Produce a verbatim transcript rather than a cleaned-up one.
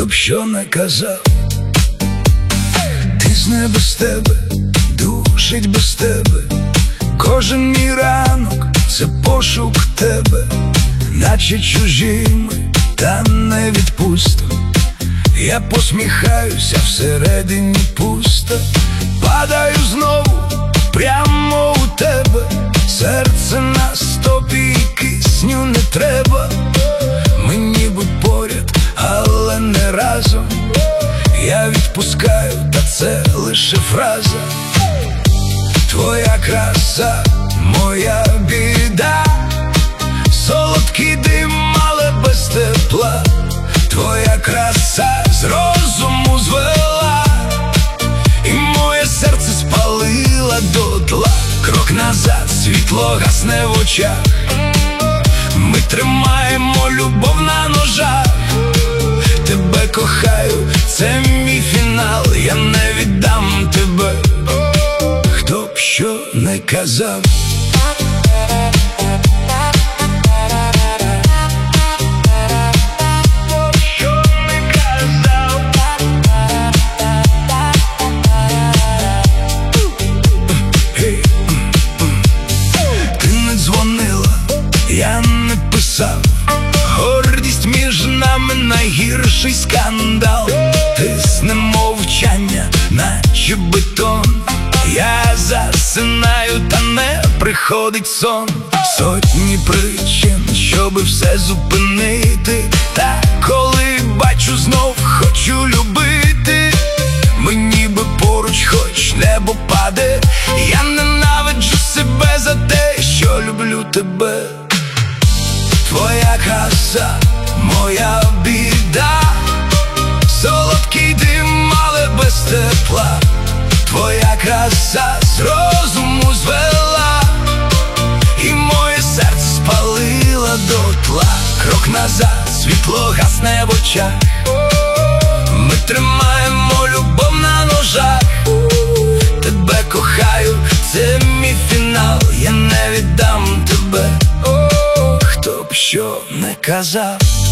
б що не казав. Ти знає без тебе, душить без тебе. Кожен мій ранок – це пошук тебе. Наче чужі ми, та не відпустим. Я посміхаюся, всередині пусто. Падаю знову прямо у тебе. Серце на стопі, кисню не треба. Ми ніби поряд, але не разом. Я відпускаю, та це лише фраза. Твоя краса, моя біда. Солодкий дим, але без тепла. Твоя краса з розуму звела, і моє серце спалила дотла. Крок назад, світло гасне в очах. Ми тримаємо любов на ножах. Тебе кохаю, це мій фінал. Я не віддам тебе, хто б що не казав. Я не писав, гордість між нами найгірший скандал. Тисне мовчання, наче бетон. Я засинаю, та не приходить сон. Сотні причин, щоби все зупинити. Та коли бачу, знов хочу любити. Ми ніби поруч, хоч небо паде. Я ненавиджу себе за те, що люблю тебе. Твоя краса, моя біда. Солодкий дим, але без тепла. Твоя краса з розуму звела, і моє серце спалила дотла. Крок назад, світло гасне в очах. Ми тримаємо любов на ножах. Тебе кохаю, це мій фінал. Я не віддам тебе, хто б що не казав.